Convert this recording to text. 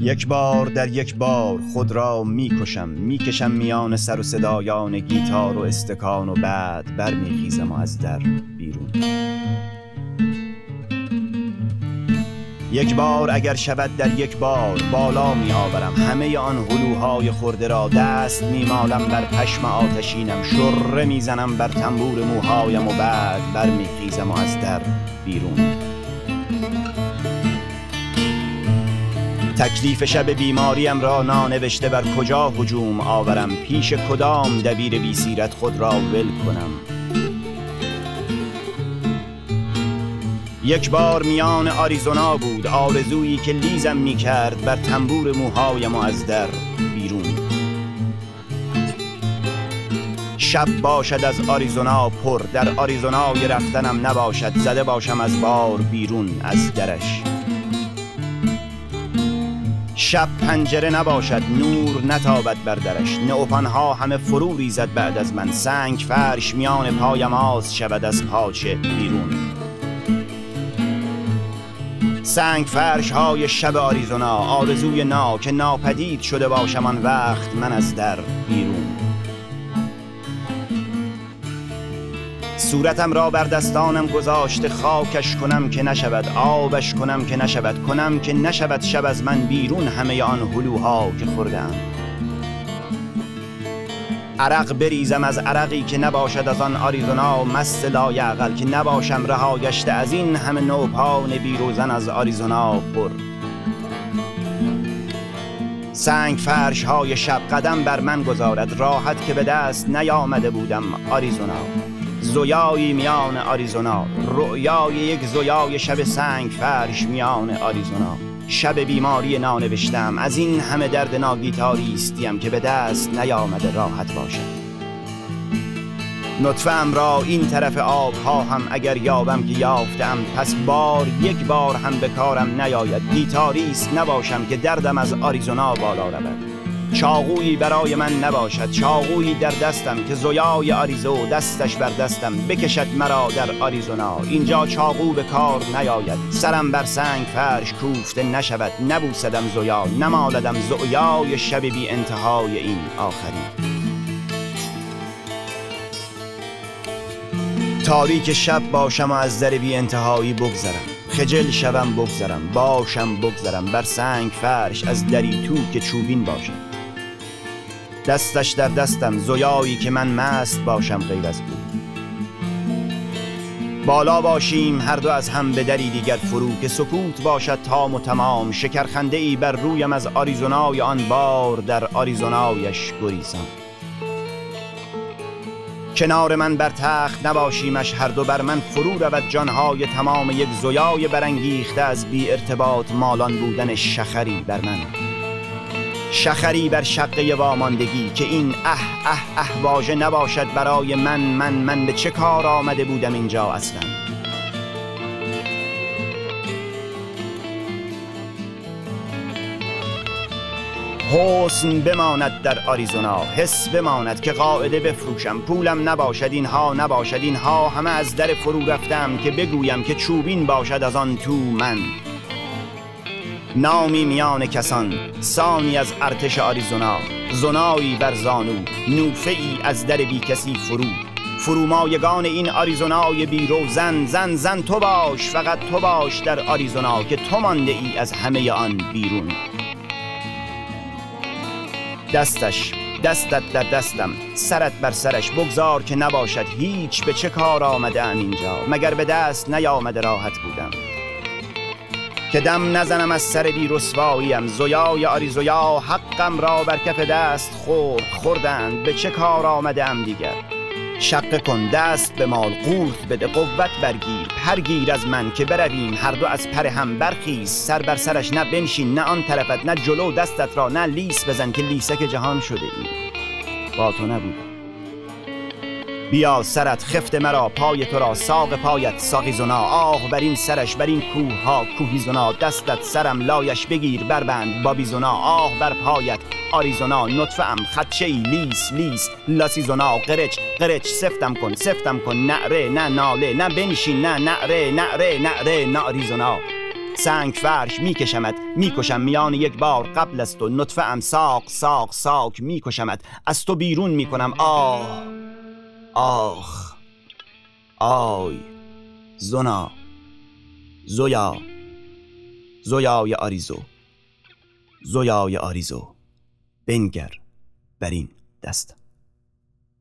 یک بار در یک بار خود را میکشم میان سر و صدایان گیتار و استکان و بعد برمیخیزم و از در بیرون. یک بار اگر شود در یک بار بالا می آورم همه آن هلوهای خورده را، دست می مالم بر پشم آتشینم، شره می زنم بر تنبور موهایم و بعد برمیخیزم و از در بیرون. تکلیف شب بیماریم را نانوشته بر کجا هجوم آورم، پیش کدام دبیر بی سیرت خود را ول کنم. یک بار میان آریزونا بود آرزویی که لیزم می کرد بر تنبور موهایم و از در بیرون. شب باشد از آریزونا پر، در آریزونای رفتنم نباشد، زده باشم از بار بیرون از درش. شب پنجره نباشد نور نتابد بر درش، نئوپانها همه فرو ریزد بعد از من، سنگ فرش میان پایم آز شود از پاچه بیرون. سنگ فرش های شب آریزونا، آرزوی نا که ناپدید شده باشم آن وقت من از در بیرون. صورتم را بر دستانم گذاشته خاکش کنم که نشود، آبش کنم که نشود، کنم که نشود شب از من بیرون همه آن هلوها که خوردم. عرق بریزم از عرقی که نباشد از آن آریزونا، مست لایعقل که نباشم رها گشته از این همه نوپان بیروزن از آریزونا پر. سنگ فرش های شب قدم بر من گذارد، راحت که به دست نیامده بودم آریزونا. زویایی میان آریزونا، رؤیای یک زویای شب سنگ فرش میان آریزونا. شب بیماری نانوشتم، از این همه درد ناگیتاریستیم که به دست نیامده راحت باشد. نطفه‌ام را این طرف آبها هم اگر یابم که یافتم، پس بار یک بار هم به کارم نیاید. گیتاریست نباشم که دردم از آریزونا بالا رود. چاقویی برای من نباشد، چاقویی در دستم که زویای آریزو دستش بر دستم بکشد مرا در آریزونا. اینجا چاقو به کار نیاید، سرم بر سنگ فرش کوفته نشود، نبوسدم زویا، نمالدم زویای شب بی انتهای این آخری. تاریک شب باشم و از در بی انتهایی بگذرم، خجل شوم بگذرم، باشم بگذرم بر سنگ فرش از دری تو که چوبین باشد. دستش در دستم زویایی که من مست باشم غیر از او. بالا باشیم هر دو از هم به دری دیگر فرو، که سکوت باشد تام و تمام، شکرخنده ای بر رویم از آریزونای آن بار در آریزونایش گریزم. کنار من بر تخت نباشیمش هر دو، بر من فرو رود جانهای تمام یک زویای برانگیخته از بی ارتباط مالان بودن شخری بر من. شخری بر شقه واماندگی که این واژه نباشد برای من به چه کار آمده بودم اینجا اصلا. حسن بماند در آریزونا، حس بماند که قاعده بفروشم، پولم نباشد اینها نباشد اینها، همه از در فرو رفتم که بگویم که چوبین باشد از آن تو من. نامی میان کسان، سانی از ارتش آریزونا، زنایی بر زانو، نوفه ای از در بی کسی فرومایگان این آریزونای بیرو. زن تو باش، فقط تو باش در آریزونا که تو مانده ای از همه آن بیرون. دستت در دستم، سرت بر سرش، بگذار که نباشد هیچ به چه کار آمده ام اینجا، مگر به دست نیامده راحت بودم. که دم نزنم از سر بی رسواییم، زویای آریزویا حقم را بر کف دست خوردند، به چه کار آمده ام دیگر. شقه کن دست به مال، قورت بده، قوت برگیر، پرگیر از من که برویم هر دو از پر هم. برخیز سر بر سرش، نه بنشین نه آن طرفت، نه جلو دستت را، نه لیس بزن که لیسک جهان شده ای. با تو نبودم. بیا سرت خفت مرا، پای تو را ساق پایت ساقی زنا، آه بر این سرش بر این کوه ها کوهی زنا. دستت سرم لایش بگیر بربند بابی زنا، آه بر پایت آریزونا. نطفه ام خدشه ای لیس لاسی زنا، قرچ سفتم کن، نعره نه ناله، نه بنشین نه نعره نه آریزونا. سنگ فرش میکشمت میکشم میان یک بار قبل از تو نطفه ام ساق ساق ساک میکشمت از تو بیرون میکنم آه آخ آی زنا زویا زویای آریزو زویای آریزو بنگر بر این دست.